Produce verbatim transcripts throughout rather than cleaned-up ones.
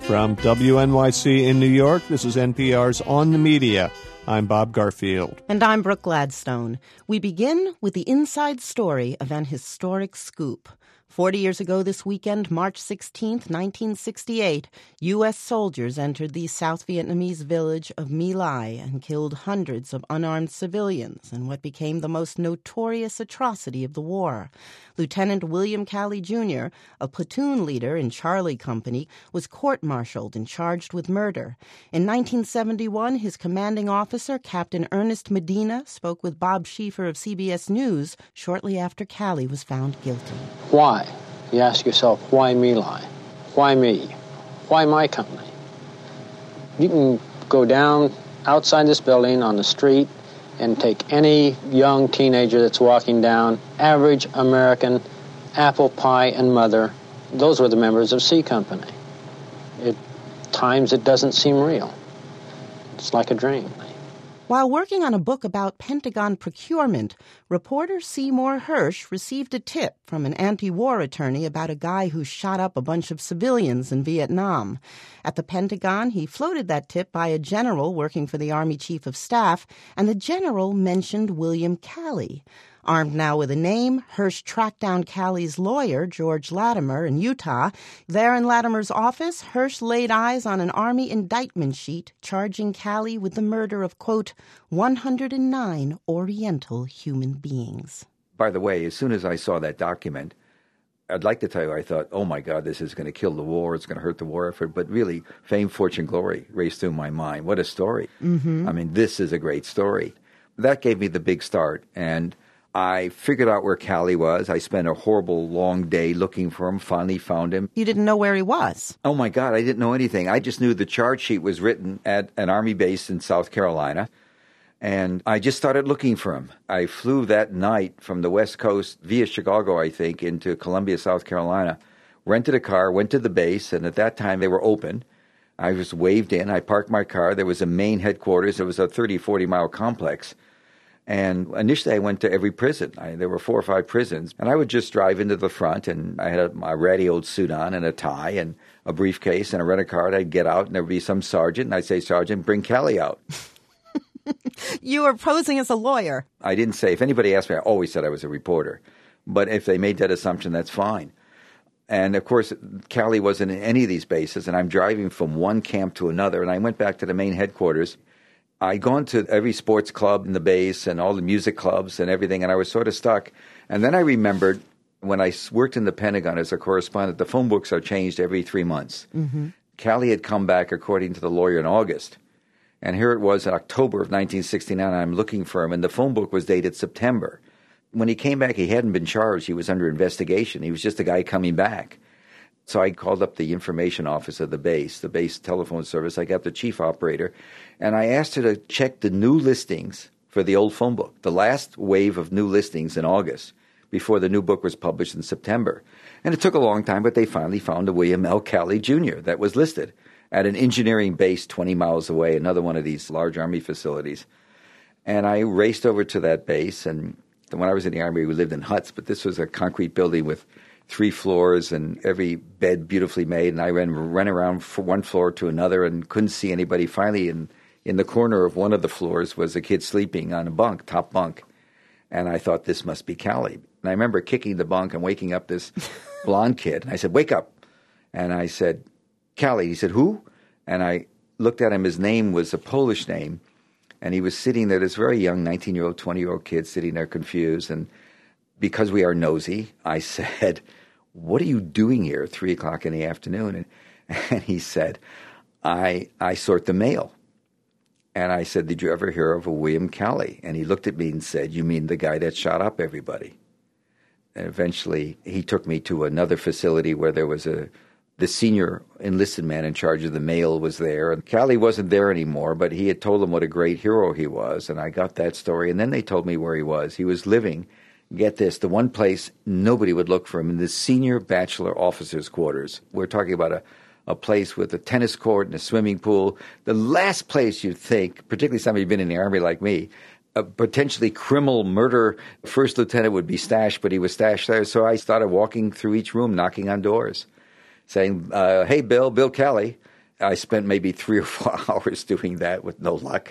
From W N Y C in New York, this is N P R's On the Media. I'm Bob Garfield. And I'm Brooke Gladstone. We begin with the inside story of an historic scoop. Forty years ago this weekend, March sixteenth, nineteen sixty-eight, U S soldiers entered the South Vietnamese village of My Lai and killed hundreds of unarmed civilians in what became the most notorious atrocity of the war. Lieutenant William Calley Junior, a platoon leader in Charlie Company, was court-martialed and charged with murder. In nineteen seventy-one, his commanding officer, Captain Ernest Medina, spoke with Bob Schieffer of C B S News shortly after Calley was found guilty. Why? You ask yourself, why My Lai? Why me? Why my company? You can go down outside this building on the street and take any young teenager that's walking down, average American, apple pie and mother. Those were the members of C Company. At times it doesn't seem real. It's like a dream. While working on a book about Pentagon procurement, reporter Seymour Hersh received a tip from an anti-war attorney about a guy who shot up a bunch of civilians in Vietnam. At the Pentagon, he floated that tip by a general working for the Army Chief of Staff, and the general mentioned William Calley. Armed now with a name, Hersh tracked down Calley's lawyer, George Latimer, in Utah. There in Latimer's office, Hersh laid eyes on an Army indictment sheet charging Calley with the murder of, quote, one hundred nine Oriental human beings. By the way, as soon as I saw that document, I'd like to tell you I thought, oh, my God, this is going to kill the war. It's going to hurt the war effort. But really, fame, fortune, glory raced through my mind. What a story. Mm-hmm. I mean, this is a great story. That gave me the big start, and I figured out where Calley was. I spent a horrible long day looking for him, finally found him. You didn't know where he was? Oh, my God, I didn't know anything. I just knew the charge sheet was written at an Army base in South Carolina, and I just started looking for him. I flew that night from the West Coast via Chicago, I think, into Columbia, South Carolina, rented a car, went to the base, and at that time they were open. I was waved in. I parked my car. There was a main headquarters. It was a thirty, forty-mile complex. And initially, I went to every prison. I, there were four or five prisons. And I would just drive into the front, and I had a, my ratty old suit on and a tie and a briefcase and a rent a car. I'd get out, and there would be some sergeant, and I'd say, Sergeant, bring Calley out. You were posing as a lawyer. I didn't say. If anybody asked me, I always said I was a reporter. But if they made that assumption, that's fine. And, of course, Calley wasn't in any of these bases, and I'm driving from one camp to another. And I went back to the main headquarters. I'd gone to every sports club in the base and all the music clubs and everything, and I was sort of stuck. And then I remembered when I worked in the Pentagon as a correspondent, the phone books are changed every three months. Mm-hmm. Calley had come back, according to the lawyer, in August. And here it was in October of nineteen sixty-nine, and I'm looking for him, and the phone book was dated September. When he came back, he hadn't been charged. He was under investigation. He was just a guy coming back. So I called up the information office of the base, the base telephone service. I got the chief operator, and I asked her to check the new listings for the old phone book, the last wave of new listings in August, before the new book was published in September. And it took a long time, but they finally found a William L. Calley Junior that was listed at an engineering base twenty miles away, another one of these large Army facilities. And I raced over to that base, and when I was in the Army, we lived in huts, but this was a concrete building with three floors and every bed beautifully made, and I ran, ran around from one floor to another and couldn't see anybody. Finally, in, in the corner of one of the floors was a kid sleeping on a bunk, top bunk, and I thought, this must be Calley. And I remember kicking the bunk and waking up this blonde kid, and I said, wake up. And I said, Calley. He said, who? And I looked at him. His name was a Polish name, and he was sitting there, this very young nineteen-year-old, twenty-year-old kid sitting there confused. And because we are nosy, I said, what are you doing here at three o'clock in the afternoon? And, and he said, I I sort the mail. And I said, did you ever hear of a William Calley? And he looked at me and said, you mean the guy that shot up everybody? And eventually he took me to another facility where there was a the senior enlisted man in charge of the mail was there. And Calley wasn't there anymore, but he had told them what a great hero he was. And I got that story. And then they told me where he was. He was living, get this, the one place nobody would look for him, in the senior bachelor officers' quarters. We're talking about a, a place with a tennis court and a swimming pool. The last place you'd think, particularly somebody who'd been in the Army like me, a potentially criminal murder first lieutenant would be stashed, but he was stashed there. So I started walking through each room, knocking on doors, saying, uh, hey, Bill, Bill Calley. I spent maybe three or four hours doing that with no luck.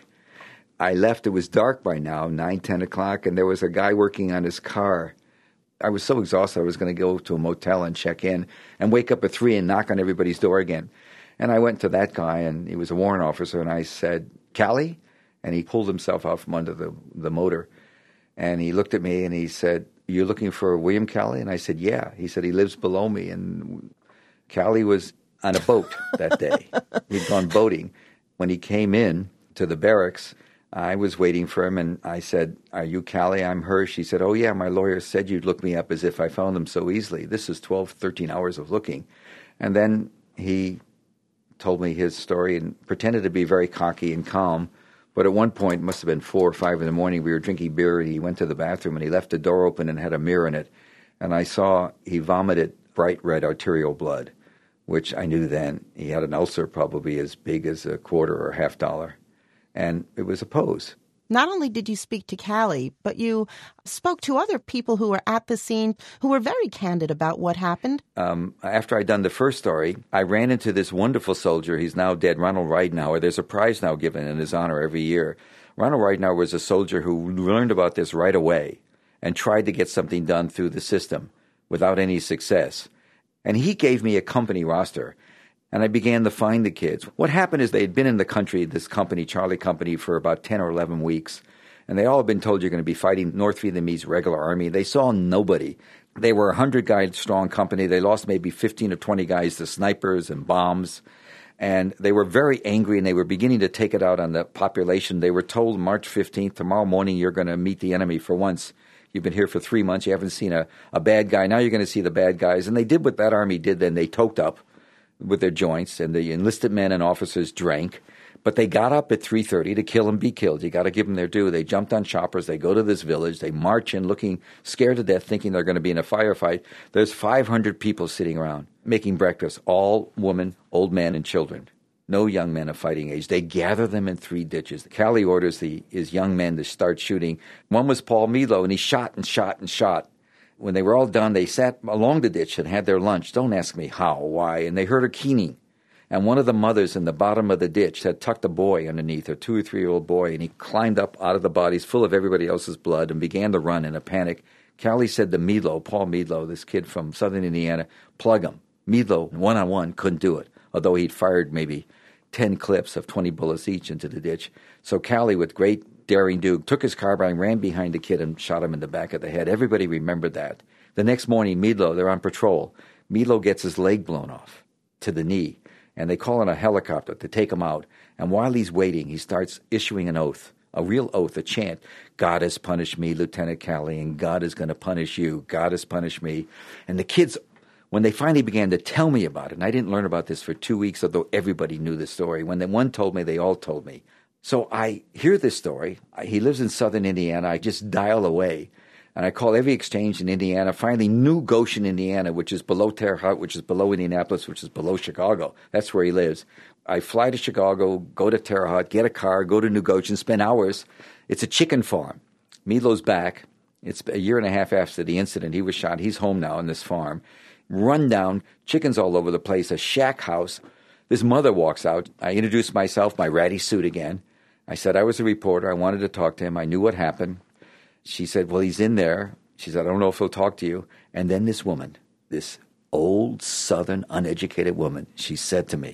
I left. It was dark by now, nine, ten o'clock, and there was a guy working on his car. I was so exhausted I was going to go to a motel and check in and wake up at three and knock on everybody's door again. And I went to that guy, and he was a warrant officer, and I said, Callie? And he pulled himself out from under the, the motor, and he looked at me, and he said, you're looking for William Callie? And I said, yeah. He said, he lives below me. And Callie was on a boat that day. He'd gone boating. When he came in to the barracks, I was waiting for him, and I said, are you Callie? I'm her. She said, oh, yeah, my lawyer said you'd look me up as if I found him so easily. This is twelve, thirteen hours of looking. And then he told me his story and pretended to be very cocky and calm. But at one point, it must have been four or five in the morning, we were drinking beer, and he went to the bathroom, and he left the door open and had a mirror in it. And I saw he vomited bright red arterial blood, which I knew then he had an ulcer probably as big as a quarter or a half dollar. And it was a pose. Not only did you speak to Callie, but you spoke to other people who were at the scene who were very candid about what happened. Um, after I'd done the first story, I ran into this wonderful soldier. He's now dead, Ronald Ridenour. There's a prize now given in his honor every year. Ronald Ridenour was a soldier who learned about this right away and tried to get something done through the system without any success. And he gave me a company roster. And I began to find the kids. What happened is they had been in the country, this company, Charlie Company, for about ten or eleven weeks. And they all had been told you're going to be fighting North Vietnamese regular army. They saw nobody. They were a hundred-guy strong company. They lost maybe fifteen or twenty guys to snipers and bombs. And they were very angry, and they were beginning to take it out on the population. They were told March fifteenth, tomorrow morning you're going to meet the enemy for once. You've been here for three months. You haven't seen a, a bad guy. Now you're going to see the bad guys. And they did what that army did then. They toked up with their joints, and the enlisted men and officers drank. But they got up at three thirty to kill and be killed. You got to give them their due. They jumped on choppers. They go to this village. They march in looking scared to death, thinking they're going to be in a firefight. There's five hundred people sitting around making breakfast, all women, old men, and children. No young men of fighting age. They gather them in three ditches. Callie orders the, his young men to start shooting. One was Paul Milo, and he shot and shot and shot. When they were all done, they sat along the ditch and had their lunch. Don't ask me how, why. And they heard her keening. And one of the mothers in the bottom of the ditch had tucked a boy underneath, a two or three-year-old boy, and he climbed up out of the bodies full of everybody else's blood and began to run in a panic. Callie said to Milo, Paul Milo, this kid from southern Indiana, plug him. Milo, one-on-one, couldn't do it, although he'd fired maybe ten clips of twenty bullets each into the ditch. So Callie, with great daring do, took his carbine, ran behind the kid, and shot him in the back of the head. Everybody remembered that. The next morning, Milo, they're on patrol. Milo gets his leg blown off to the knee, and they call in a helicopter to take him out. And while he's waiting, he starts issuing an oath, a real oath, a chant. God has punished me, Lieutenant Callie, and God is going to punish you. God has punished me. And the kids, when they finally began to tell me about it, and I didn't learn about this for two weeks, although everybody knew the story. When the one told me, they all told me. So I hear this story. He lives in southern Indiana. I just dial away, and I call every exchange in Indiana. Finally, New Goshen, Indiana, which is below Terre Haute, which is below Indianapolis, which is below Chicago. That's where he lives. I fly to Chicago, go to Terre Haute, get a car, go to New Goshen, spend hours. It's a chicken farm. Milo's back. It's a year and a half after the incident. He was shot. He's home now on this farm. Run down, chickens all over the place, a shack house. This mother walks out. I introduced myself, my ratty suit again. I said I was a reporter. I wanted to talk to him. I knew what happened. She said, well, he's in there. She said, I don't know if he'll talk to you. And then this woman, this old Southern uneducated woman, she said to me,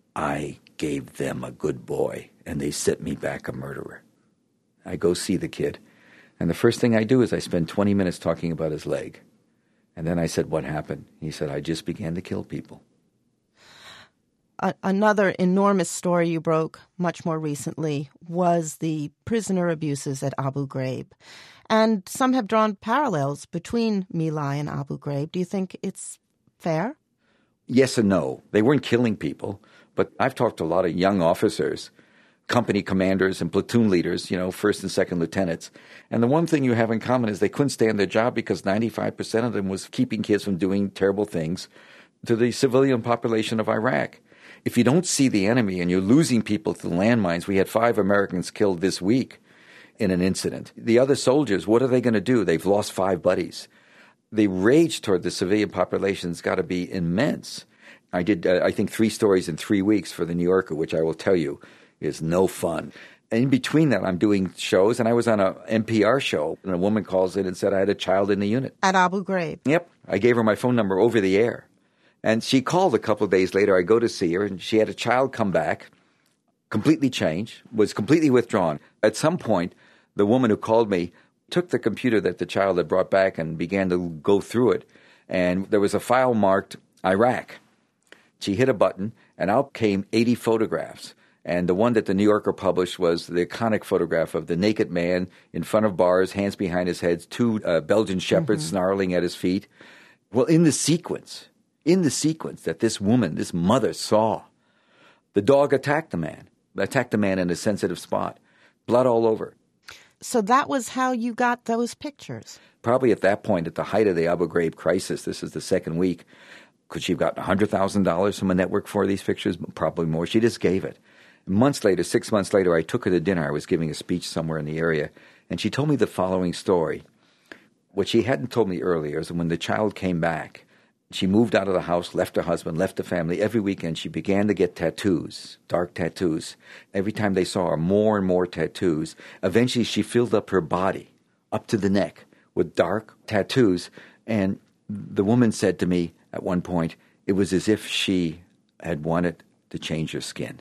I gave them a good boy, and they sent me back a murderer. I go see the kid, and the first thing I do is I spend twenty minutes talking about his leg. And then I said, what happened? He said, I just began to kill people. Another enormous story you broke much more recently was the prisoner abuses at Abu Ghraib. And some have drawn parallels between My Lai and Abu Ghraib. Do you think it's fair? Yes and no. They weren't killing people, but I've talked to a lot of young officers, company commanders and platoon leaders, you know, first and second lieutenants. And the one thing you have in common is they couldn't stay on their job because ninety-five percent of them was keeping kids from doing terrible things to the civilian population of Iraq. If you don't see the enemy and you're losing people to landmines, we had five Americans killed this week in an incident. The other soldiers, what are they going to do? They've lost five buddies. The rage toward the civilian population has got to be immense. I did, uh, I think, three stories in three weeks for The New Yorker, which I will tell you is no fun. And in between that, I'm doing shows, and I was on a N P R show, and a woman calls in and said I had a child in the unit. At Abu Ghraib. Yep. I gave her my phone number over the air. And she called a couple of days later. I go to see her, and she had a child come back, completely changed, was completely withdrawn. At some point, the woman who called me took the computer that the child had brought back and began to go through it. And there was a file marked Iraq. She hit a button, and out came eighty photographs. And the one that the New Yorker published was the iconic photograph of the naked man in front of bars, hands behind his head, two uh, Belgian shepherds mm-hmm. snarling at his feet. Well, in the sequence, in the sequence that this woman, this mother saw, the dog attacked the man, attacked the man in a sensitive spot, blood all over. So that was how you got those pictures? Probably at that point, at the height of the Abu Ghraib crisis, this is the second week, could she have gotten one hundred thousand dollars from a network for these pictures? Probably more. She just gave it. Months later, six months later, I took her to dinner. I was giving a speech somewhere in the area, and she told me the following story. What she hadn't told me earlier is when the child came back, she moved out of the house, left her husband, left the family. Every weekend, she began to get tattoos, dark tattoos. Every time they saw her, more and more tattoos. Eventually, she filled up her body, up to the neck, with dark tattoos. And the woman said to me at one point, it was as if she had wanted to change her skin.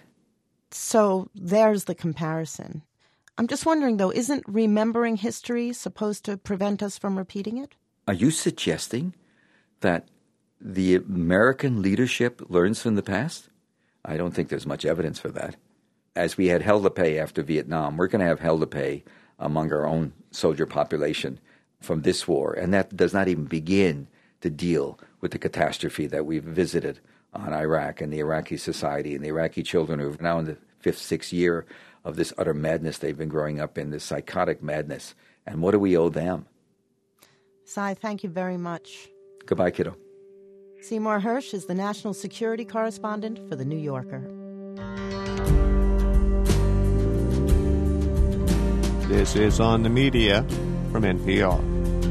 So there's the comparison. I'm just wondering, though, isn't remembering history supposed to prevent us from repeating it? Are you suggesting that the American leadership learns from the past? I don't think there's much evidence for that. As we had hell to pay after Vietnam, we're going to have hell to pay among our own soldier population from this war. And that does not even begin to deal with the catastrophe that we've visited on Iraq and the Iraqi society and the Iraqi children who are now in the fifth, sixth year of this utter madness they've been growing up in, this psychotic madness. And what do we owe them? Cy, thank you very much. Goodbye, kiddo. Seymour Hersh is the national security correspondent for The New Yorker. This is On the Media from N P R.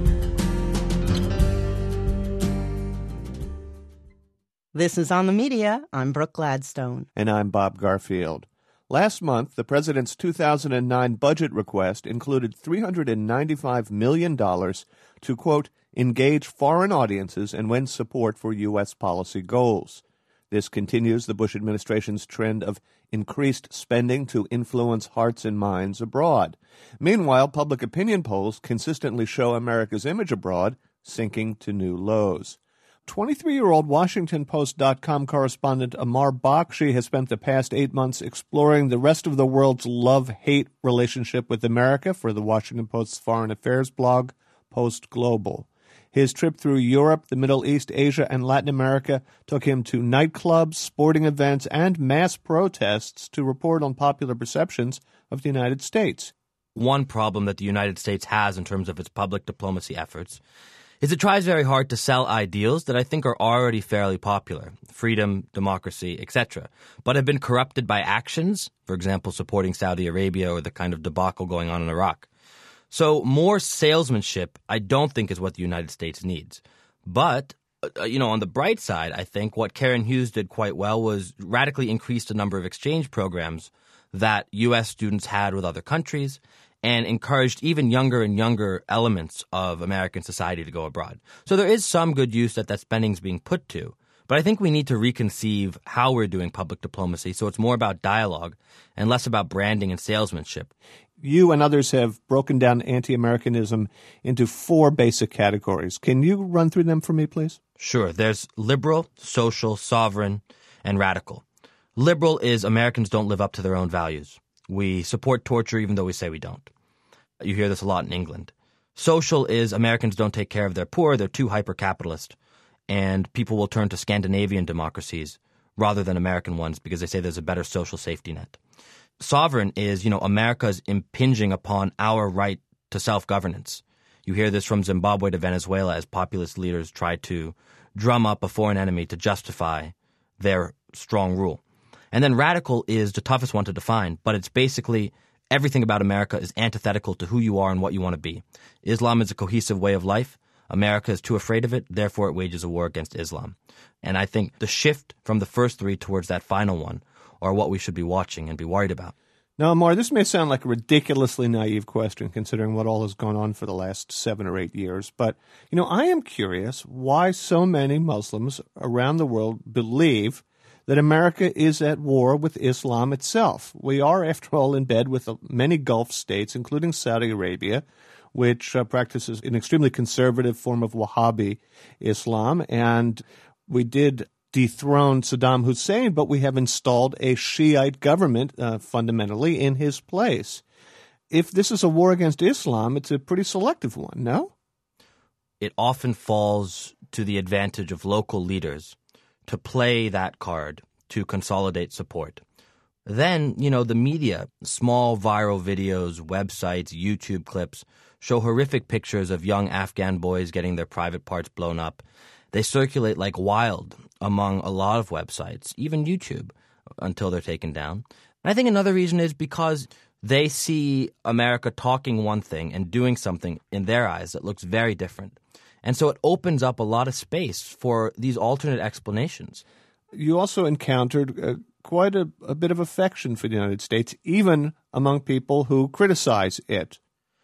This is On the Media. I'm Brooke Gladstone. And I'm Bob Garfield. Last month, the president's two thousand nine budget request included three hundred ninety-five million dollars to, quote, engage foreign audiences and win support for U S policy goals. This continues the Bush administration's trend of increased spending to influence hearts and minds abroad. Meanwhile, public opinion polls consistently show America's image abroad sinking to new lows. twenty-three-year-old Washington Post dot com correspondent Amar Bakshi has spent the past eight months exploring the rest of the world's love-hate relationship with America for the Washington Post's foreign affairs blog, Post Global. His trip through Europe, the Middle East, Asia, and Latin America took him to nightclubs, sporting events, and mass protests to report on popular perceptions of the United States. One problem that the United States has in terms of its public diplomacy efforts is it tries very hard to sell ideals that I think are already fairly popular, freedom, democracy, et cetera, but have been corrupted by actions, for example, supporting Saudi Arabia or the kind of debacle going on in Iraq. So more salesmanship, I don't think, is what the United States needs. But, uh, you know, on the bright side, I think what Karen Hughes did quite well was radically increase the number of exchange programs that U S students had with other countries and encouraged even younger and younger elements of American society to go abroad. So there is some good use that that spending is being put to. But I think we need to reconceive how we're doing public diplomacy so it's more about dialogue and less about branding and salesmanship. You and others have broken down anti-Americanism into four basic categories. Can you run through them for me, please? Sure. There's liberal, social, sovereign, and radical. Liberal is Americans don't live up to their own values. We support torture even though we say we don't. You hear this a lot in England. Social is Americans don't take care of their poor, they're too hyper-capitalist, and people will turn to Scandinavian democracies rather than American ones because they say there's a better social safety net. Sovereign is, you know, America's impinging upon our right to self-governance. You hear this from Zimbabwe to Venezuela as populist leaders try to drum up a foreign enemy to justify their strong rule. And then radical is the toughest one to define, but it's basically everything about America is antithetical to who you are and what you want to be. Islam is a cohesive way of life. America is too afraid of it, therefore it wages a war against Islam. And I think the shift from the first three towards that final one are what we should be watching and be worried about. Now, Amar, this may sound like a ridiculously naive question considering what all has gone on for the last seven or eight years. But, you know, I am curious why so many Muslims around the world believe that America is at war with Islam itself. We are, after all, in bed with many Gulf states, including Saudi Arabia, which uh, practices an extremely conservative form of Wahhabi Islam. And we did dethrone Saddam Hussein, but we have installed a Shiite government uh, fundamentally in his place. If this is a war against Islam, it's a pretty selective one, no? It often falls to the advantage of local leaders to play that card to consolidate support. Then, you know, the media, small viral videos, websites, YouTube clips, show horrific pictures of young Afghan boys getting their private parts blown up. They circulate like wild among a lot of websites, even YouTube, until they're taken down. And I think another reason is because they see America talking one thing and doing something in their eyes that looks very different. And so it opens up a lot of space for these alternate explanations. You also encountered uh, quite a, a bit of affection for the United States, even among people who criticize it.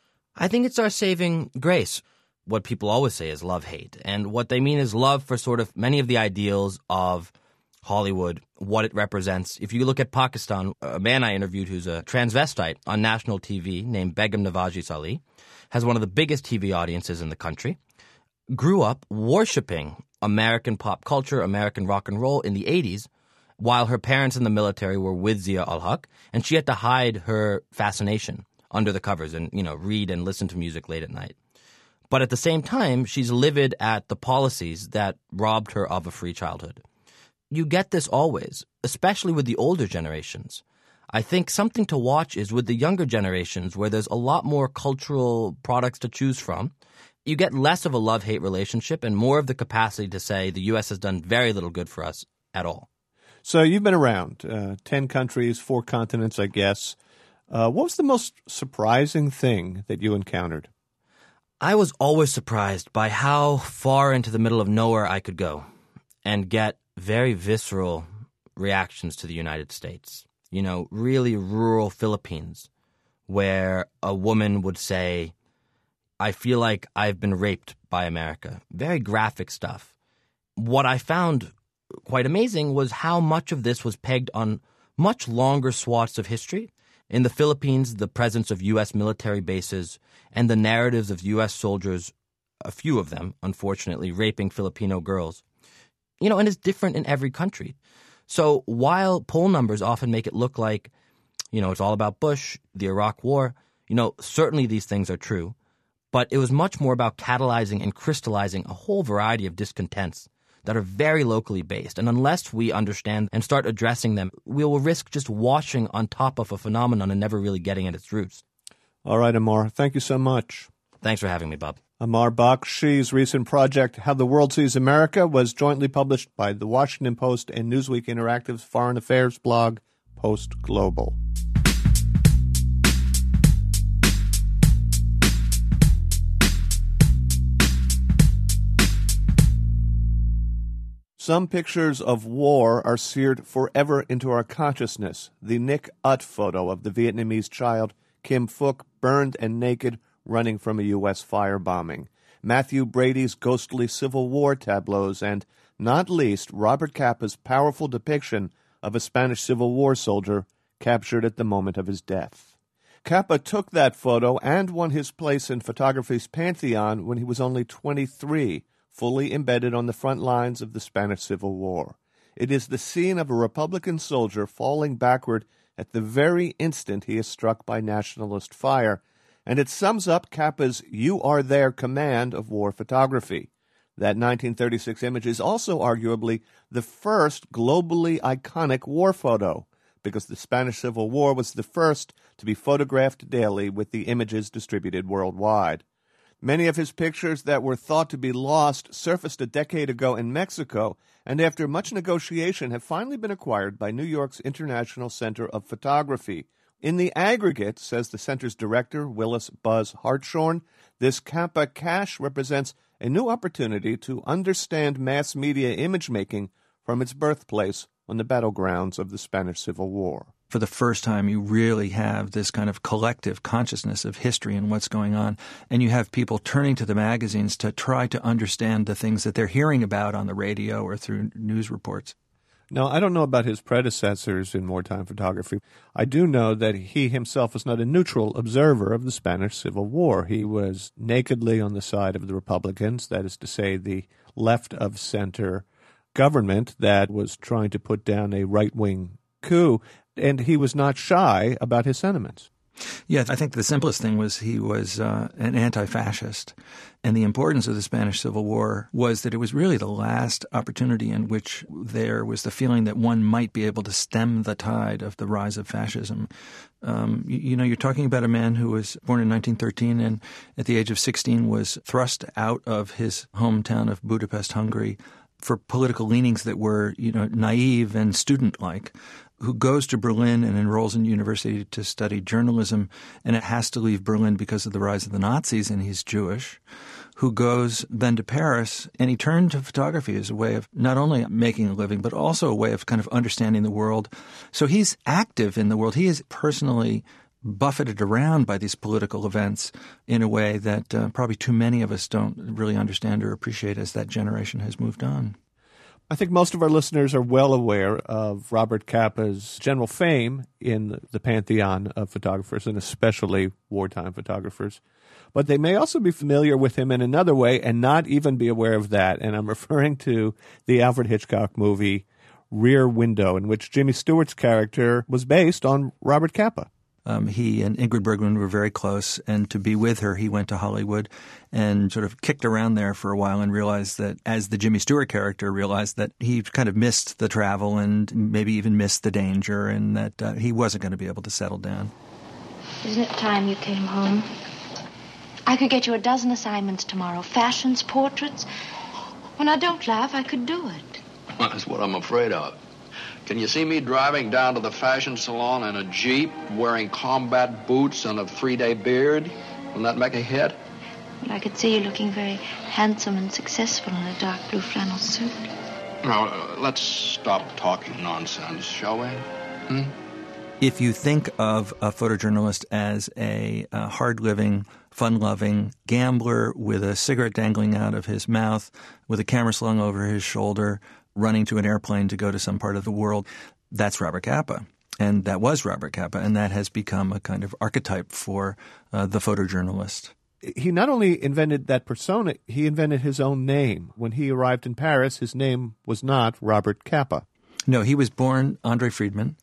I think it's our saving grace. What people always say is love-hate. And what they mean is love for sort of many of the ideals of Hollywood, what it represents. If you look at Pakistan, a man I interviewed who's a transvestite on national T V named Begum Navaji Salih has one of the biggest T V audiences in the country, grew up worshiping American pop culture, American rock and roll in the eighties, while her parents in the military were with Zia ul-Haq, and she had to hide her fascination under the covers and, you know, read and listen to music late at night. But at the same time, she's livid at the policies that robbed her of a free childhood. You get this always, especially with the older generations. I think something to watch is with the younger generations where there's a lot more cultural products to choose from. You get less of a love-hate relationship and more of the capacity to say the U S has done very little good for us at all. So you've been around, uh, ten countries, four continents, I guess. Uh, what was the most surprising thing that you encountered? I was always surprised by how far into the middle of nowhere I could go and get very visceral reactions to the United States. You know, really rural Philippines, where a woman would say, I feel like I've been raped by America. Very graphic stuff. What I found quite amazing was how much of this was pegged on much longer swaths of history. In the Philippines, the presence of U S military bases and the narratives of U S soldiers, a few of them, unfortunately, raping Filipino girls. You know, and it's different in every country. So while poll numbers often make it look like, you know, it's all about Bush, the Iraq War, you know, certainly these things are true. But it was much more about catalyzing and crystallizing a whole variety of discontents that are very locally based. And unless we understand and start addressing them, we will risk just washing on top of a phenomenon and never really getting at its roots. All right, Amar. Thank you so much. Thanks for having me, Bob. Amar Bakshi's recent project, How the World Sees America, was jointly published by The Washington Post and Newsweek Interactive's Foreign Affairs blog, Post Global. Some pictures of war are seared forever into our consciousness. The Nick Ut photo of the Vietnamese child Kim Phuc burned and naked running from a U S firebombing. Matthew Brady's ghostly Civil War tableaus, and, not least, Robert Capa's powerful depiction of a Spanish Civil War soldier captured at the moment of his death. Capa took that photo and won his place in photography's pantheon when he was only twenty-three, fully embedded on the front lines of the Spanish Civil War. It is the scene of a Republican soldier falling backward at the very instant he is struck by nationalist fire, and it sums up Capa's "You Are There" command of war photography. That nineteen thirty-six image is also arguably the first globally iconic war photo, because the Spanish Civil War was the first to be photographed daily with the images distributed worldwide. Many of his pictures that were thought to be lost surfaced a decade ago in Mexico, and after much negotiation have finally been acquired by New York's International Center of Photography, In the aggregate, says the center's director, Willis Buzz Hartshorn, this Kappa cache represents a new opportunity to understand mass media image-making from its birthplace on the battlegrounds of the Spanish Civil War. For the first time, you really have this kind of collective consciousness of history and what's going on, and you have people turning to the magazines to try to understand the things that they're hearing about on the radio or through news reports. Now, I don't know about his predecessors in wartime photography. I do know that he himself was not a neutral observer of the Spanish Civil War. He was nakedly on the side of the Republicans, that is to say, the left-of-center government that was trying to put down a right-wing coup, and he was not shy about his sentiments. Yeah, I think the simplest thing was he was uh, an anti-fascist. And the importance of the Spanish Civil War was that it was really the last opportunity in which there was the feeling that one might be able to stem the tide of the rise of fascism. Um, you, you know, you're talking about a man who was born in nineteen thirteen and at the age of sixteen was thrust out of his hometown of Budapest, Hungary, for political leanings that were, you know, naive and student-like, who goes to Berlin and enrolls in university to study journalism, and it has to leave Berlin because of the rise of the Nazis, and he's Jewish, who goes then to Paris, and he turned to photography as a way of not only making a living, but also a way of kind of understanding the world. So he's active in the world. He is personally buffeted around by these political events in a way that uh, probably too many of us don't really understand or appreciate as that generation has moved on. I think most of our listeners are well aware of Robert Capa's general fame in the pantheon of photographers, and especially wartime photographers. But they may also be familiar with him in another way and not even be aware of that. And I'm referring to the Alfred Hitchcock movie Rear Window, in which Jimmy Stewart's character was based on Robert Capa. Um, he and Ingrid Bergman were very close, and to be with her, he went to Hollywood and sort of kicked around there for a while and realized that, as the Jimmy Stewart character realized, that he kind of missed the travel and maybe even missed the danger, and that uh, he wasn't going to be able to settle down. Isn't it time you came home? I could get you a dozen assignments tomorrow. Fashions, portraits. When I don't laugh, I could do it. Well, that's what I'm afraid of. Can you see me driving down to the fashion salon in a Jeep, wearing combat boots and a three-day beard? Will that make a hit? Well, I could see you looking very handsome and successful in a dark blue flannel suit. Now, uh, let's stop talking nonsense, shall we? Hmm? If you think of a photojournalist as a, a hard-living, fun-loving gambler with a cigarette dangling out of his mouth, with a camera slung over his shoulder, running to an airplane to go to some part of the world, that's Robert Capa. And that was Robert Capa, and that has become a kind of archetype for uh, the photojournalist. He not only invented that persona, he invented his own name. When he arrived in Paris, his name was not Robert Capa. No, he was born Andre Friedman,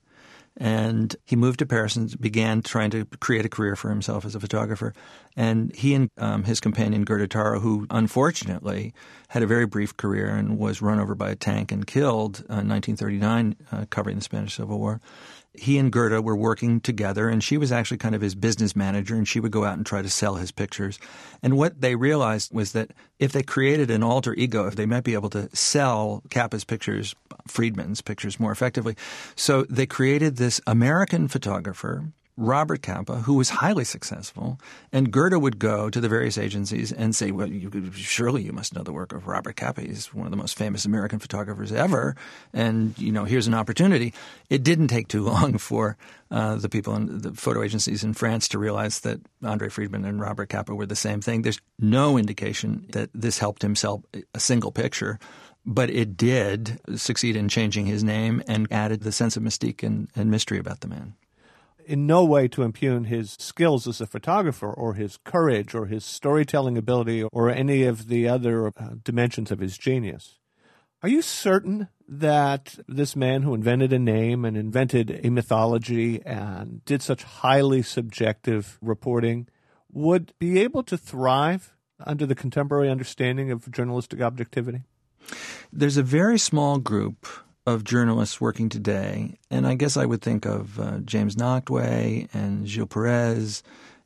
and he moved to Paris and began trying to create a career for himself as a photographer. And he and um, his companion Gerda Taro, who unfortunately had a very brief career and was run over by a tank and killed uh, in nineteen thirty-nine, uh, covering the Spanish Civil War, he and Gerda were working together, and she was actually kind of his business manager, and she would go out and try to sell his pictures. And what they realized was that if they created an alter ego, if they might be able to sell Capa's pictures, Friedman's pictures, more effectively. So they created this American photographer, Robert Capa, who was highly successful, and Gerda would go to the various agencies and say, well, you, surely you must know the work of Robert Capa. He's one of the most famous American photographers ever, and, you know, here's an opportunity. It didn't take too long for uh, the people in the photo agencies in France to realize that Andre Friedman and Robert Capa were the same thing. There's no indication that this helped him sell a single picture, but it did succeed in changing his name and added the sense of mystique and, and mystery about the man. In no way to impugn his skills as a photographer or his courage or his storytelling ability or any of the other uh, dimensions of his genius. Are you certain that this man who invented a name and invented a mythology and did such highly subjective reporting would be able to thrive under the contemporary understanding of journalistic objectivity? There's a very small group of journalists working today, and I guess I would think of uh, James Nachtwey and Gilles Perez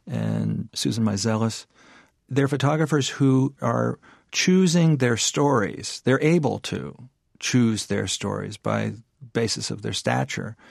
and Susan Meiselas. They're photographers who are choosing their stories. They're able to choose their stories by basis of their stature.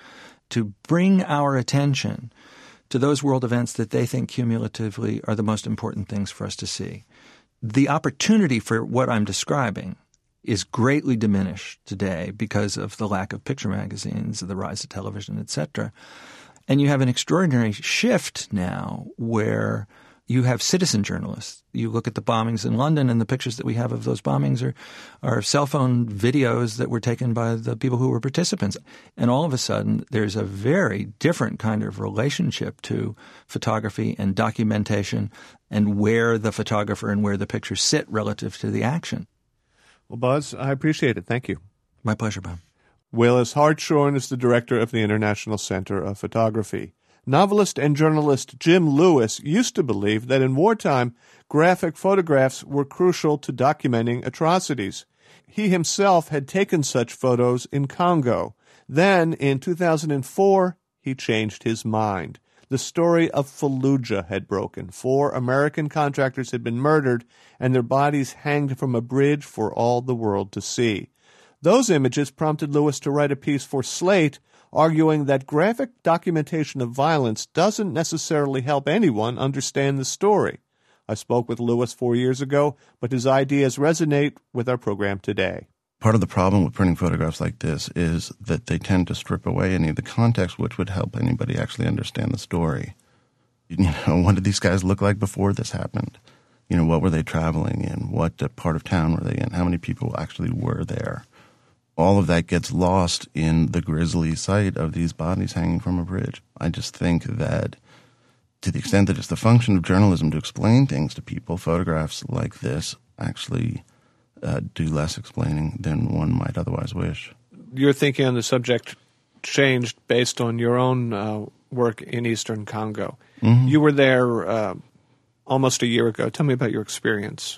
to bring our attention to those world events that they think cumulatively are the most important things for us to see. The opportunity for what I'm describing is greatly diminished today because of the lack of picture magazines, the rise of television, et cetera. And you have an extraordinary shift now where you have citizen journalists. You look at the bombings in London, and the pictures that we have of those bombings are, are cell phone videos that were taken by the people who were participants. And all of a sudden, there's a very different kind of relationship to photography and documentation and where the photographer and where the pictures sit relative to the action. Well, Buzz, I appreciate it. Thank you. My pleasure, Bob. Willis Hartshorne is the director of the International Center of Photography. Novelist and journalist Jim Lewis used to believe that in wartime, graphic photographs were crucial to documenting atrocities. He himself had taken such photos in Congo. Then, in two thousand four, he changed his mind. The story of Fallujah had broken. Four American contractors had been murdered, and their bodies hanged from a bridge for all the world to see. Those images prompted Lewis to write a piece for Slate, arguing that graphic documentation of violence doesn't necessarily help anyone understand the story. I spoke with Lewis four years ago, but his ideas resonate with our program today. Part of the problem with printing photographs like this is that they tend to strip away any of the context which would help anybody actually understand the story. You know, what did these guys look like before this happened? You know, what were they traveling in? What uh, part of town were they in? How many people actually were there? All of that gets lost in the grisly sight of these bodies hanging from a bridge. I just think that to the extent that it's the function of journalism to explain things to people, photographs like this actually uh, do less explaining than one might otherwise wish. Your thinking on the subject changed based on your own uh, work in Eastern Congo. Mm-hmm. You were there uh, almost a year ago. Tell me about your experience.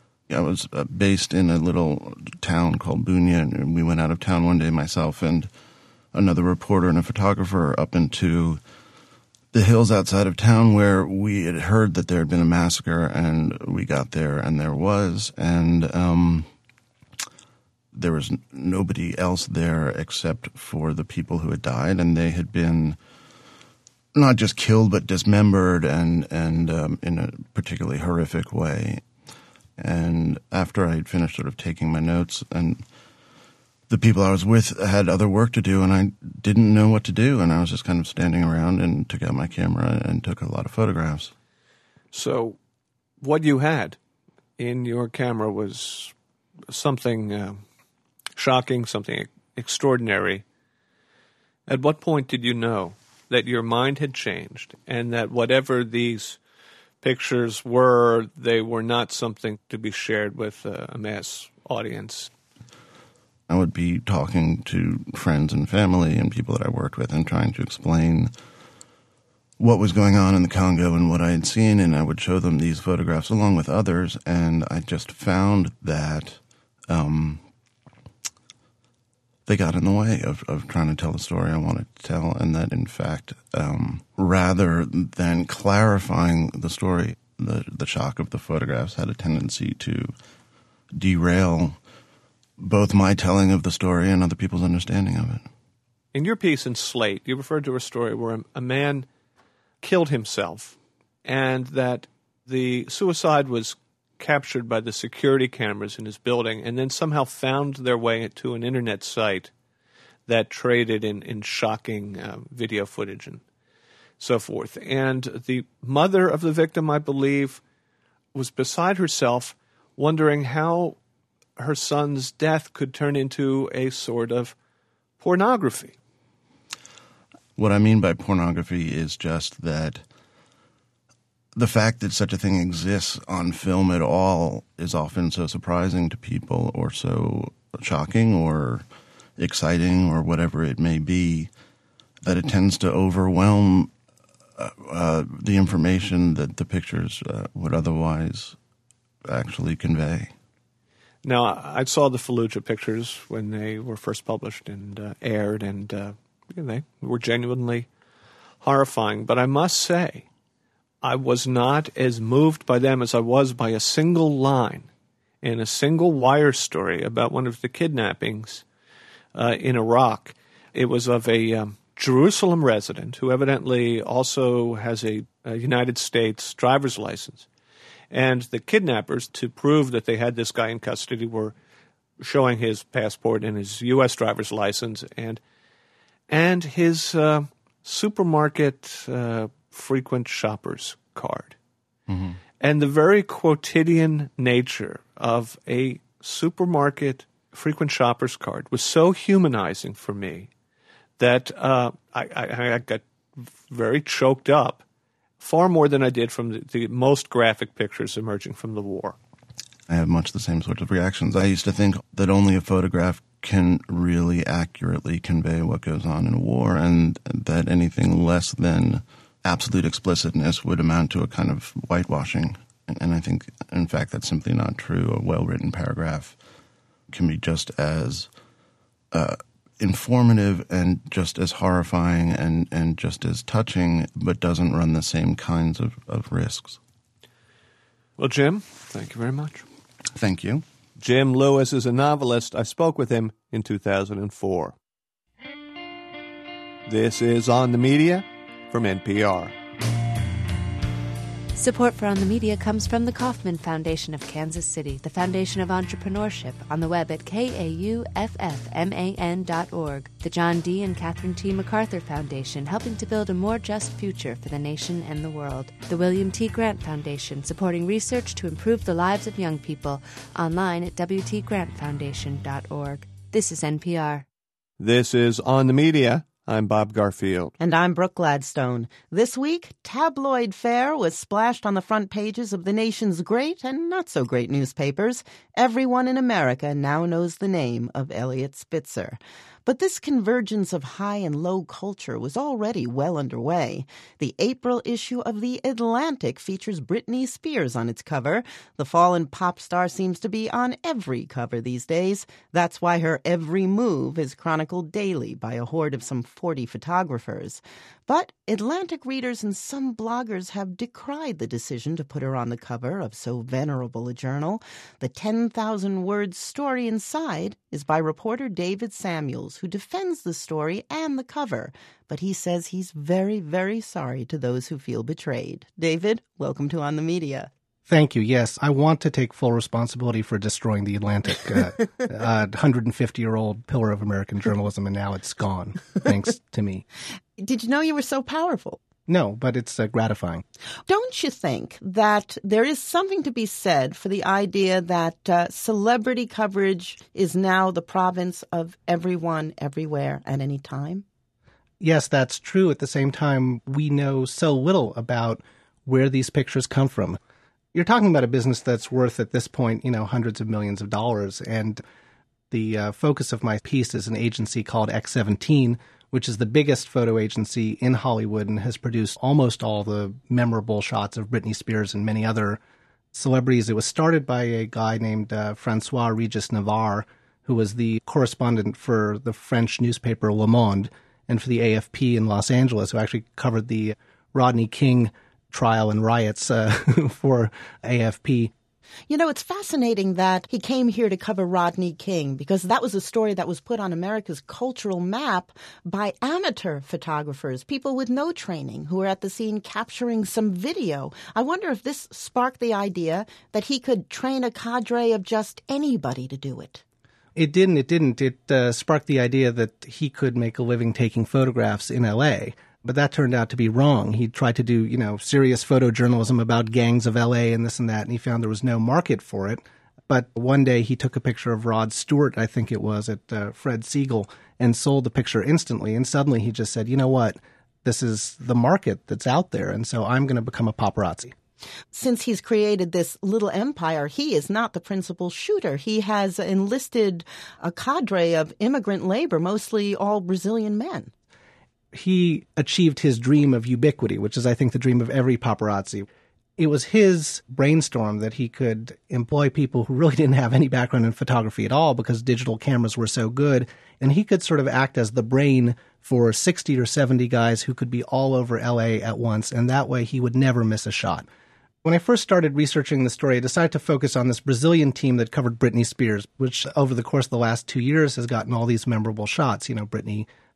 I was uh, based in a little town called Bunia, and we went out of town one day, myself and another reporter and a photographer, up into the hills outside of town where we had heard that there had been a massacre, and we got there, and there was, and um, there was n- nobody else there except for the people who had died, and they had been not just killed but dismembered and, and um, in a particularly horrific way. And after I had finished sort of taking my notes, and the people I was with had other work to do, and I didn't know what to do, and I was just kind of standing around and took out my camera and took a lot of photographs. So what you had in your camera was something uh, shocking, something extraordinary. At what point did you know that your mind had changed and that whatever these pictures were, they were not something to be shared with a mass audience? I would be talking to friends and family and people that I worked with and trying to explain what was going on in the Congo and what I had seen, and I would show them these photographs along with others, and I just found that um, they got in the way of, of trying to tell the story I wanted to tell, and that, in fact, um, rather than clarifying the story, the, the shock of the photographs had a tendency to derail both my telling of the story and other people's understanding of it. In your piece in Slate, you referred to a story where a, a man killed himself, and that the suicide was captured by the security cameras in his building and then somehow found their way to an internet site that traded in, in shocking uh, video footage and so forth. And the mother of the victim, I believe, was beside herself, wondering how her son's death could turn into a sort of pornography. What I mean by pornography is just that the fact that such a thing exists on film at all is often so surprising to people, or so shocking or exciting or whatever it may be, that it tends to overwhelm uh, uh, the information that the pictures uh, would otherwise actually convey. Now, I saw the Fallujah pictures when they were first published and uh, aired, and uh, they were genuinely horrifying. But I must say, I was not as moved by them as I was by a single line in a single wire story about one of the kidnappings uh, in Iraq. It was of a um, Jerusalem resident who evidently also has a, a United States driver's license. And the kidnappers, to prove that they had this guy in custody, were showing his passport and his U S driver's license and and his uh, supermarket uh, frequent shoppers card. Mm-hmm. And the very quotidian nature of a supermarket frequent shoppers card was so humanizing for me that uh, I, I, I got very choked up, far more than I did from the, the most graphic pictures emerging from the war. I have much the same sort of reactions. I used to think that only a photograph can really accurately convey what goes on in a war, and that anything less than absolute explicitness would amount to a kind of whitewashing. And I think, in fact, that's simply not true. A well-written paragraph can be just as uh, informative and just as horrifying and, and just as touching, but doesn't run the same kinds of, of risks. Well, Jim, thank you very much. Thank you. Jim Lewis is a novelist. I spoke with him in two thousand four. This is On the Media from N P R. Support for On the Media comes from the Kauffman Foundation of Kansas City, the foundation of entrepreneurship, on the web at K A U F F M A N dot org. The John D. and Catherine T. MacArthur Foundation, helping to build a more just future for the nation and the world. The William T. Grant Foundation, supporting research to improve the lives of young people, online at W T grant foundation dot org. This is N P R. This is On the Media. I'm Bob Garfield. And I'm Brooke Gladstone. This week, tabloid fare was splashed on the front pages of the nation's great and not-so-great newspapers. Everyone in America now knows the name of Eliot Spitzer. But this convergence of high and low culture was already well underway. The April issue of The Atlantic features Britney Spears on its cover. The fallen pop star seems to be on every cover these days. That's why her every move is chronicled daily by a horde of some forty photographers. But Atlantic readers and some bloggers have decried the decision to put her on the cover of so venerable a journal. The ten thousand word story inside is by reporter David Samuels, who defends the story and the cover. But he says he's very, very sorry to those who feel betrayed. David, welcome to On the Media. Thank you. Yes, I want to take full responsibility for destroying the Atlantic, uh, uh, one hundred fifty-year-old pillar of American journalism, and now it's gone, thanks to me. Did you know you were so powerful? No, but it's uh, gratifying. Don't you think that there is something to be said for the idea that uh, celebrity coverage is now the province of everyone, everywhere, at any time? Yes, that's true. At the same time, we know so little about where these pictures come from. You're talking about a business that's worth, at this point, you know, hundreds of millions of dollars. And the uh, focus of my piece is an agency called X seventeen, which is the biggest photo agency in Hollywood and has produced almost all the memorable shots of Britney Spears and many other celebrities. It was started by a guy named uh, Francois Regis Navarre, who was the correspondent for the French newspaper Le Monde and for the A F P in Los Angeles, who actually covered the Rodney King trial and riots uh, for A F P. You know, it's fascinating that he came here to cover Rodney King, because that was a story that was put on America's cultural map by amateur photographers, people with no training who were at the scene capturing some video. I wonder if this sparked the idea that he could train a cadre of just anybody to do it. It didn't. It didn't. It uh, sparked the idea that he could make a living taking photographs in L A, but that turned out to be wrong. He tried to do, you know, serious photojournalism about gangs of L A and this and that, and he found there was no market for it. But one day he took a picture of Rod Stewart, I think it was, at uh, Fred Siegel, and sold the picture instantly. And suddenly he just said, you know what, this is the market that's out there, and so I'm going to become a paparazzi. Since he's created this little empire, he is not the principal shooter. He has enlisted a cadre of immigrant labor, mostly all Brazilian men. He achieved his dream of ubiquity, which is, I think, the dream of every paparazzi. It was his brainstorm that he could employ people who really didn't have any background in photography at all because digital cameras were so good, and he could sort of act as the brain for sixty or seventy guys who could be all over L A at once, and that way he would never miss a shot. When I first started researching the story, I decided to focus on this Brazilian team that covered Britney Spears, which over the course of the last two years has gotten all these memorable shots. You know, Britney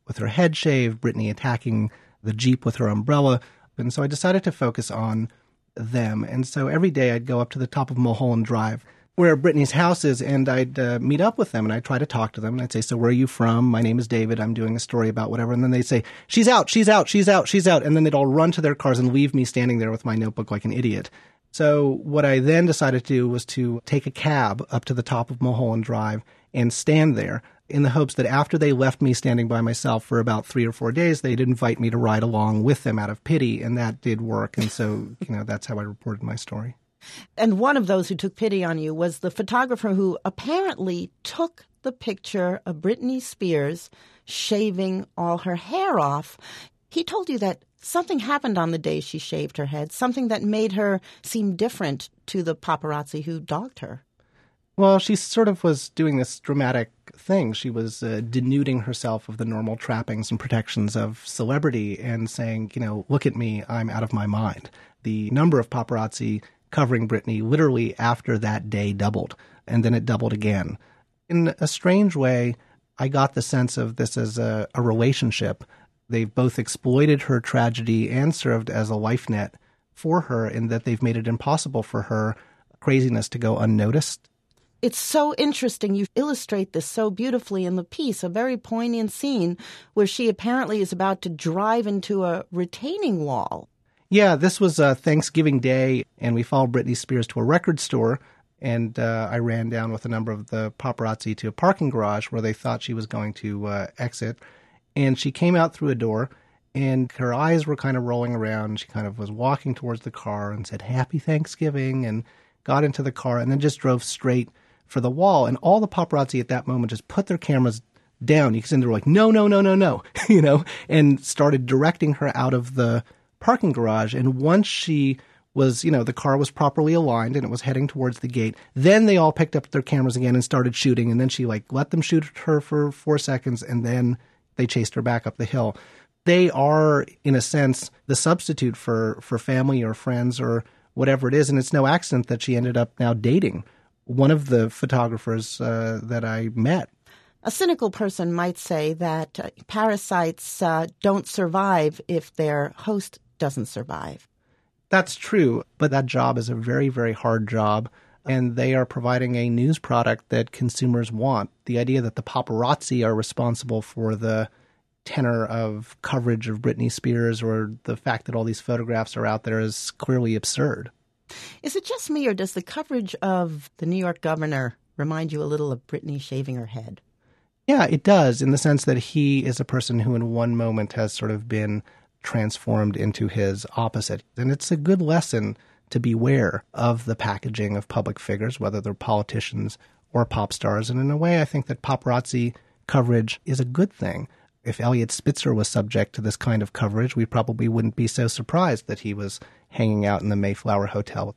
with her head shaved, Brittany attacking the Jeep with her umbrella. And so I decided to focus on them. And so every day I'd go up to the top of Mulholland Drive, where Brittany's house is, and I'd uh, meet up with them, and I'd try to talk to them. And I'd say, so where are you from? My name is David. I'm doing a story about whatever. And then they'd say, she's out, she's out, she's out, she's out. And then they'd all run to their cars and leave me standing there with my notebook like an idiot. So what I then decided to do was to take a cab up to the top of Mulholland Drive and stand there in the hopes that after they left me standing by myself for about three or four days, they'd invite me to ride along with them out of pity. And that did work. And so, you know, that's how I reported my story. And one of those who took pity on you was the photographer who apparently took the picture of Britney Spears shaving all her hair off. He told you that something happened on the day she shaved her head, something that made her seem different to the paparazzi who dogged her. Well, she sort of was doing this dramatic thing. She was uh, denuding herself of the normal trappings and protections of celebrity and saying, you know, look at me, I'm out of my mind. The number of paparazzi covering Britney literally after that day doubled, and then it doubled again. In a strange way, I got the sense of this as a, a relationship. They've both exploited her tragedy and served as a life net for her in that they've made it impossible for her craziness to go unnoticed. It's so interesting. You illustrate this so beautifully in the piece, a very poignant scene where she apparently is about to drive into a retaining wall. Yeah, this was uh, Thanksgiving Day, and we followed Britney Spears to a record store, and uh, I ran down with a number of the paparazzi to a parking garage where they thought she was going to uh, exit. And she came out through a door, and her eyes were kind of rolling around. She kind of was walking towards the car and said, Happy Thanksgiving, and got into the car and then just drove straight for the wall. And all the paparazzi at that moment just put their cameras down. You can see they were like, no, no, no, no, no, you know, and started directing her out of the parking garage. And once she was, you know, the car was properly aligned and it was heading towards the gate, then they all picked up their cameras again and started shooting. And then she like let them shoot her for four seconds and then they chased her back up the hill. They are, in a sense, the substitute for, for family or friends or whatever it is. And it's no accident that she ended up now dating one of the photographers uh, that I met. A cynical person might say that uh, parasites uh, don't survive if their host doesn't survive. That's true, but that job is a very, very hard job, and they are providing a news product that consumers want. The idea that the paparazzi are responsible for the tenor of coverage of Britney Spears or the fact that all these photographs are out there is clearly absurd. Is it just me, or does the coverage of the New York governor remind you a little of Britney shaving her head? Yeah, it does, in the sense that he is a person who in one moment has sort of been transformed into his opposite. And it's a good lesson to beware of the packaging of public figures, whether they're politicians or pop stars. And in a way, I think that paparazzi coverage is a good thing. If Elliot Spitzer was subject to this kind of coverage, we probably wouldn't be so surprised that he was hanging out in the Mayflower Hotel.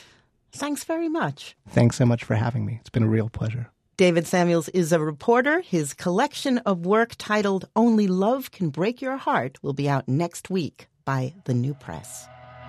Thanks very much. Thanks so much for having me. It's been a real pleasure. David Samuels is a reporter. His collection of work titled Only Love Can Break Your Heart will be out next week by The New Press.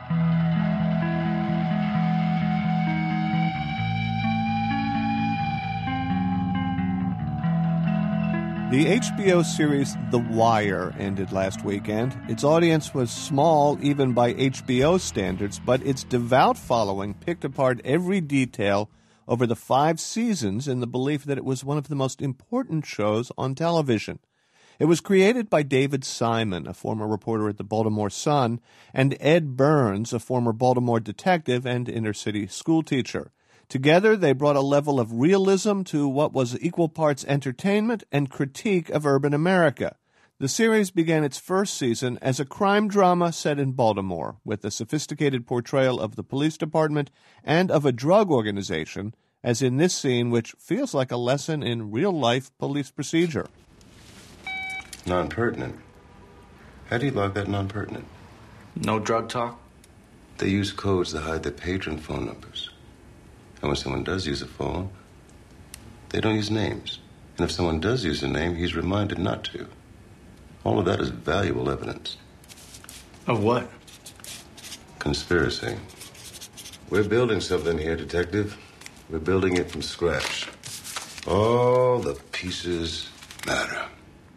The H B O series The Wire ended last weekend. Its audience was small even by H B O standards, but its devout following picked apart every detail over the five seasons in the belief that it was one of the most important shows on television. It was created by David Simon, a former reporter at the Baltimore Sun, and Ed Burns, a former Baltimore detective and inner-city schoolteacher. Together, they brought a level of realism to what was equal parts entertainment and critique of urban America. The series began its first season as a crime drama set in Baltimore, with a sophisticated portrayal of the police department and of a drug organization, as in this scene, which feels like a lesson in real-life police procedure. Non-pertinent. How do you log that non-pertinent? No drug talk? They use codes to hide their patron phone numbers. And when someone does use a phone, they don't use names. And if someone does use a name, he's reminded not to. All of that is valuable evidence. Of what? Conspiracy. We're building something here, Detective. We're building it from scratch. All the pieces matter.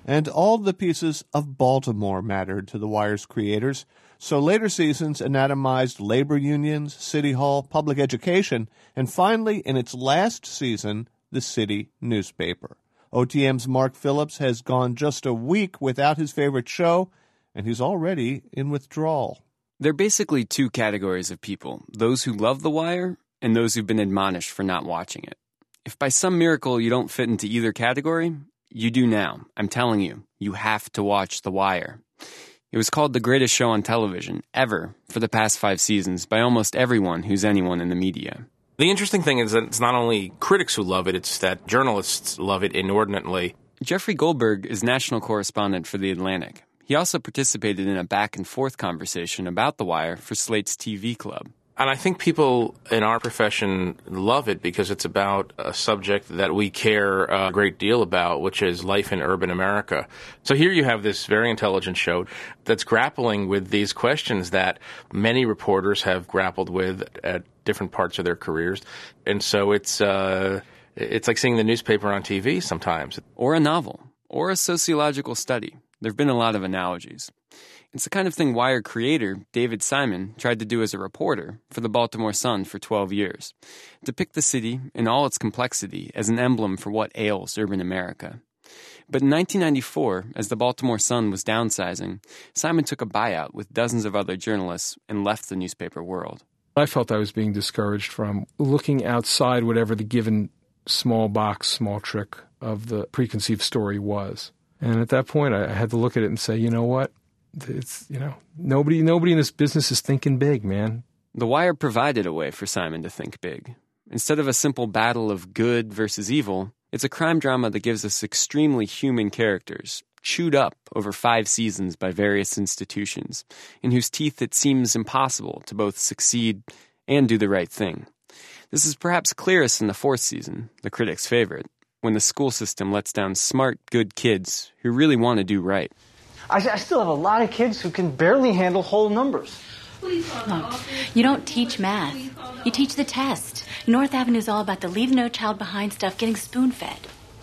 And all the pieces of Baltimore mattered to The Wire's creators, so later seasons anatomized labor unions, City Hall, public education, and finally, in its last season, the city newspaper. O T M's Mark Phillips has gone just a week without his favorite show, and he's already in withdrawal. There are basically two categories of people, those who love The Wire and those who've been admonished for not watching it. If by some miracle you don't fit into either category, you do now. I'm telling you, you have to watch The Wire. It was called the greatest show on television ever for the past five seasons by almost everyone who's anyone in the media. The interesting thing is that it's not only critics who love it, it's that journalists love it inordinately. Jeffrey Goldberg is national correspondent for The Atlantic. He also participated in a back-and-forth conversation about The Wire for Slate's T V Club. And I think people in our profession love it because it's about a subject that we care a great deal about, which is life in urban America. So here you have this very intelligent show that's grappling with these questions that many reporters have grappled with at different parts of their careers. And so it's uh, it's like seeing the newspaper on T V sometimes. Or a novel, or a sociological study. There have been a lot of analogies. It's the kind of thing Wire creator David Simon tried to do as a reporter for the Baltimore Sun for twelve years, depict the city in all its complexity as an emblem for what ails urban America. But in nineteen ninety-four, as the Baltimore Sun was downsizing, Simon took a buyout with dozens of other journalists and left the newspaper world. I felt I was being discouraged from looking outside whatever the given small box, small trick of the preconceived story was. And at that point, I had to look at it and say, you know what? It's, you know, nobody nobody in this business is thinking big, man. The Wire provided a way for Simon to think big. Instead of a simple battle of good versus evil, it's a crime drama that gives us extremely human characters, chewed up over five seasons by various institutions, in whose teeth it seems impossible to both succeed and do the right thing. This is perhaps clearest in the fourth season, the critics' favorite, when the school system lets down smart, good kids who really want to do right. I, I still have a lot of kids who can barely handle whole numbers. Look, you don't teach math. You teach the test. North Avenue is all about the leave no child behind stuff, getting spoon-fed.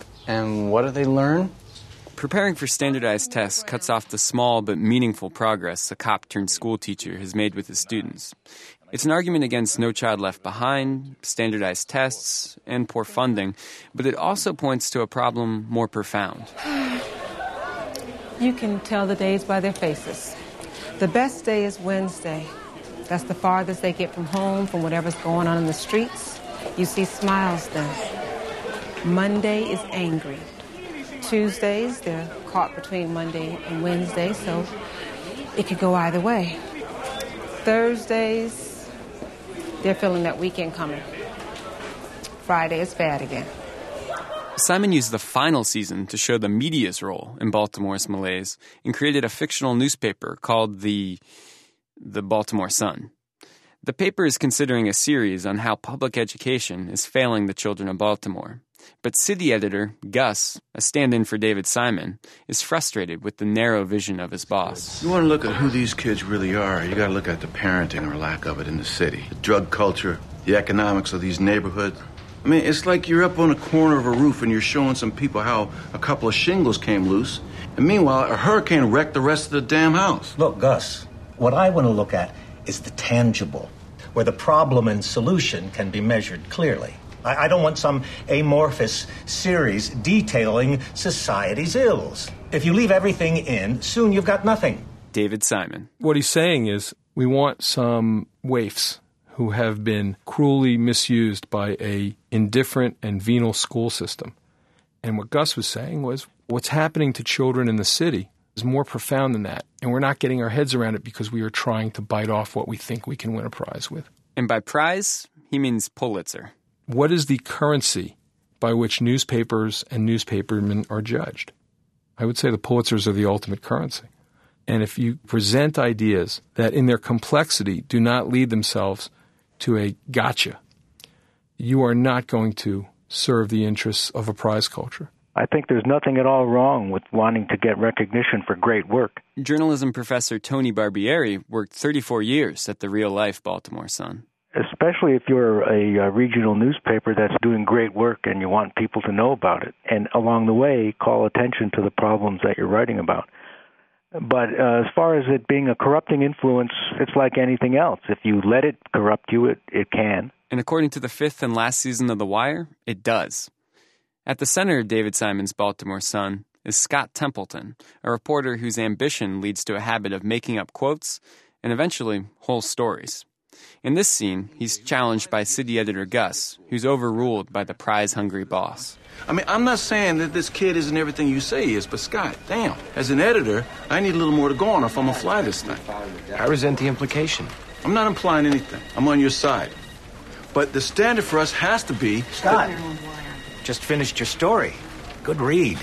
And what do they learn? Preparing for standardized tests cuts off the small but meaningful progress a cop-turned-school teacher has made with his students. It's an argument against No Child Left Behind, standardized tests, and poor funding, but it also points to a problem more profound. You can tell the days by their faces. The best day is Wednesday. That's the farthest they get from home, from whatever's going on in the streets. You see smiles then. Monday is angry. Tuesdays, they're caught between Monday and Wednesday, so it could go either way. Thursdays, they're feeling that weekend coming. Friday is bad again. Simon used the final season to show the media's role in Baltimore's malaise and created a fictional newspaper called the the Baltimore Sun. The paper is considering a series on how public education is failing the children of Baltimore. But city editor Gus, a stand-in for David Simon, is frustrated with the narrow vision of his boss. You want to look at who these kids really are, you got to look at the parenting or lack of it in the city. The drug culture, the economics of these neighborhoods. I mean, it's like you're up on a corner of a roof and you're showing some people how a couple of shingles came loose, and meanwhile, a hurricane wrecked the rest of the damn house. Look, Gus, what I want to look at is the tangible, where the problem and solution can be measured clearly. I, I don't want some amorphous series detailing society's ills. If you leave everything in, soon you've got nothing. David Simon. What he's saying is we want some waifs who have been cruelly misused by a indifferent and venal school system. And what Gus was saying was what's happening to children in the city is more profound than that. And we're not getting our heads around it because we are trying to bite off what we think we can win a prize with. And by prize, he means Pulitzer. What is the currency by which newspapers and newspapermen are judged? I would say the Pulitzers are the ultimate currency. And if you present ideas that in their complexity do not lead themselves to a gotcha, you are not going to serve the interests of a prize culture. I think there's nothing at all wrong with wanting to get recognition for great work. Journalism professor Tony Barbieri worked thirty-four years at the real-life Baltimore Sun. especially if you're a, a regional newspaper that's doing great work and you want people to know about it. And along the way, call attention to the problems that you're writing about. But uh, as far as it being a corrupting influence, it's like anything else. If you let it corrupt you, it, it can. And according to the fifth and last season of The Wire, it does. At the center of David Simon's Baltimore Sun is Scott Templeton, a reporter whose ambition leads to a habit of making up quotes and eventually whole stories. In this scene, he's challenged by city editor Gus, who's overruled by the prize-hungry boss. I mean, I'm not saying that this kid isn't everything you say he is, but Scott, damn, as an editor, I need a little more to go on if I'm gonna fly this thing. I resent the implication. I'm not implying anything. I'm on your side. But the standard for us has to be... Scott, just finished your story. Good read.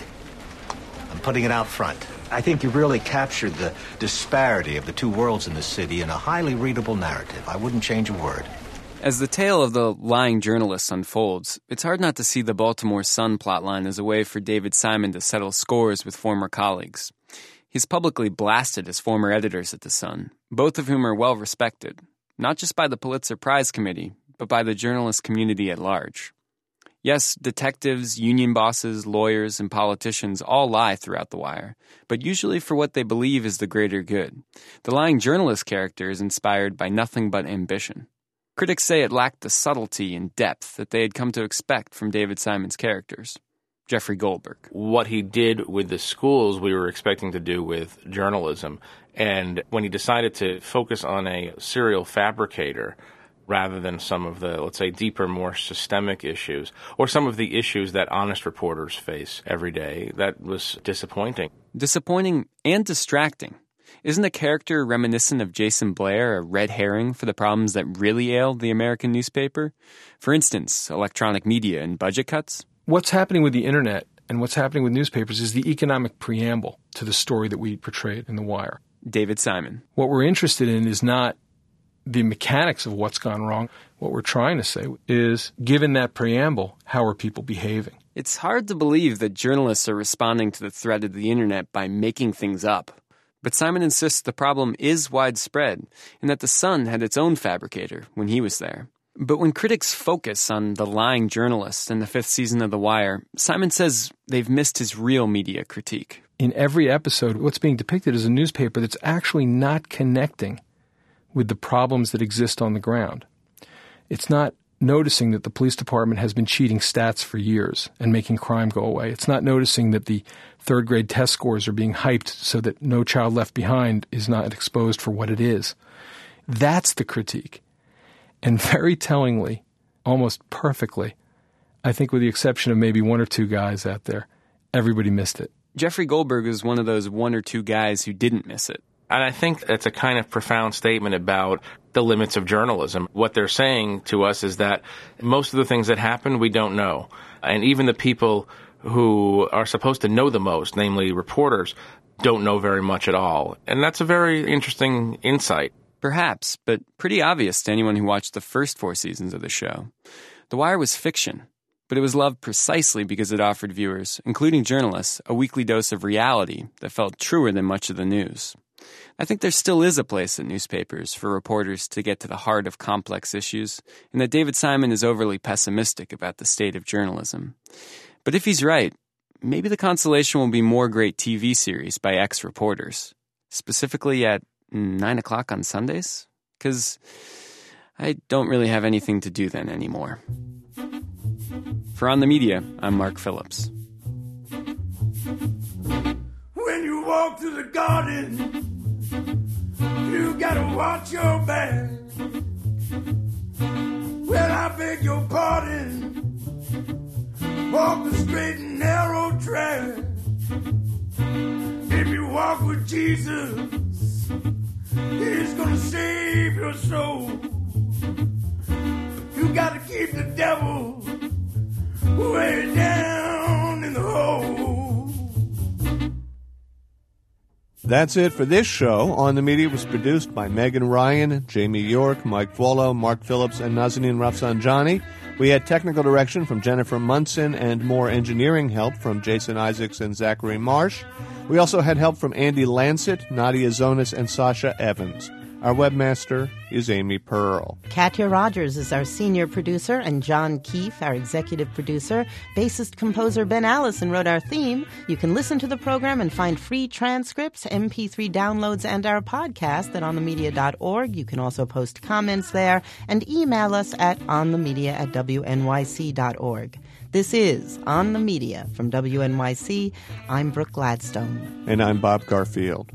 I'm putting it out front. I think you really captured the disparity of the two worlds in the city in a highly readable narrative. I wouldn't change a word. As the tale of the lying journalist unfolds, it's hard not to see the Baltimore Sun plotline as a way for David Simon to settle scores with former colleagues. He's publicly blasted his former editors at the Sun, both of whom are well respected, not just by the Pulitzer Prize Committee, but by the journalist community at large. Yes, detectives, union bosses, lawyers, and politicians all lie throughout The Wire, but usually for what they believe is the greater good. The lying journalist character is inspired by nothing but ambition. Critics say it lacked the subtlety and depth that they had come to expect from David Simon's characters. Jeffrey Goldberg. What he did with the schools, we were expecting to do with journalism. And when he decided to focus on a serial fabricator rather than some of the, let's say, deeper, more systemic issues, or some of the issues that honest reporters face every day, that was disappointing. Disappointing and distracting. Isn't the character reminiscent of Jason Blair a red herring for the problems that really ailed the American newspaper? For instance, electronic media and budget cuts? What's happening with the internet and what's happening with newspapers is the economic preamble to the story that we portrayed in The Wire. David Simon. What we're interested in is not the mechanics of what's gone wrong. What we're trying to say is, given that preamble, how are people behaving? It's hard to believe that journalists are responding to the threat of the internet by making things up. But Simon insists the problem is widespread and that the Sun had its own fabricator when he was there. But when critics focus on the lying journalist in the fifth season of The Wire, Simon says they've missed his real media critique. In every episode, what's being depicted is a newspaper that's actually not connecting with the problems that exist on the ground. It's not noticing that the police department has been cheating stats for years and making crime go away. It's not noticing that the third grade test scores are being hyped so that No Child Left Behind is not exposed for what it is. That's the critique. And very tellingly, almost perfectly, I think with the exception of maybe one or two guys out there, everybody missed it. Jeffrey Goldberg is one of those one or two guys who didn't miss it. And I think that's a kind of profound statement about the limits of journalism. What they're saying to us is that most of the things that happen, we don't know. And even the people who are supposed to know the most, namely reporters, don't know very much at all. And that's a very interesting insight. Perhaps, but pretty obvious to anyone who watched the first four seasons of the show. The Wire was fiction, but it was loved precisely because it offered viewers, including journalists, a weekly dose of reality that felt truer than much of the news. I think there still is a place in newspapers for reporters to get to the heart of complex issues, and that David Simon is overly pessimistic about the state of journalism. But if he's right, maybe the consolation will be more great T V series by ex-reporters, specifically at nine o'clock on Sundays? Because I don't really have anything to do then anymore. For On the Media, I'm Mark Phillips. When you walk through the garden, you gotta watch your back. Well, I beg your pardon. Walk the straight and narrow track. If you walk with Jesus, He's gonna save your soul. You gotta keep the devil way down in the hole. That's it for this show. On the Media was produced by Megan Ryan, Jamie York, Mike Volo, Mark Phillips, and Nazanin Rafsanjani. We had technical direction from Jennifer Munson and more engineering help from Jason Isaacs and Zachary Marsh. We also had help from Andy Lancet, Nadia Zonas, and Sasha Evans. Our webmaster is Amy Pearl. Katya Rogers is our senior producer, and John Keefe, our executive producer. Bassist-composer Ben Allison wrote our theme. You can listen to the program and find free transcripts, M P three downloads, and our podcast at on the media dot org. You can also post comments there and email us at onthemedia at w n y c dot org. This is On the Media from W N Y C. I'm Brooke Gladstone. And I'm Bob Garfield.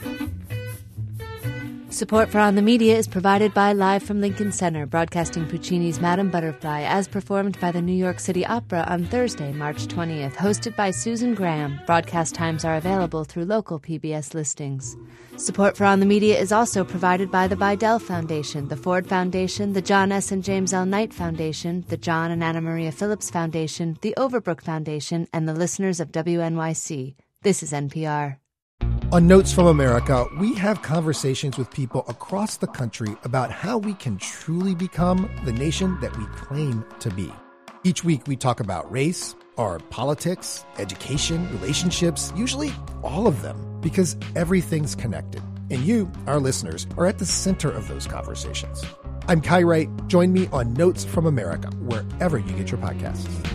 Support for On the Media is provided by Live from Lincoln Center, broadcasting Puccini's Madame Butterfly as performed by the New York City Opera on Thursday, March twentieth, hosted by Susan Graham. Broadcast times are available through local P B S listings. Support for On the Media is also provided by the Bidell Foundation, the Ford Foundation, the John S. and James L. Knight Foundation, the John and Anna Maria Phillips Foundation, the Overbrook Foundation, and the listeners of W N Y C. This is N P R. On Notes from America, we have conversations with people across the country about how we can truly become the nation that we claim to be. Each week, we talk about race, our politics, education, relationships, usually all of them, because everything's connected. And you, our listeners, are at the center of those conversations. I'm Kai Wright. Join me on Notes from America, wherever you get your podcasts.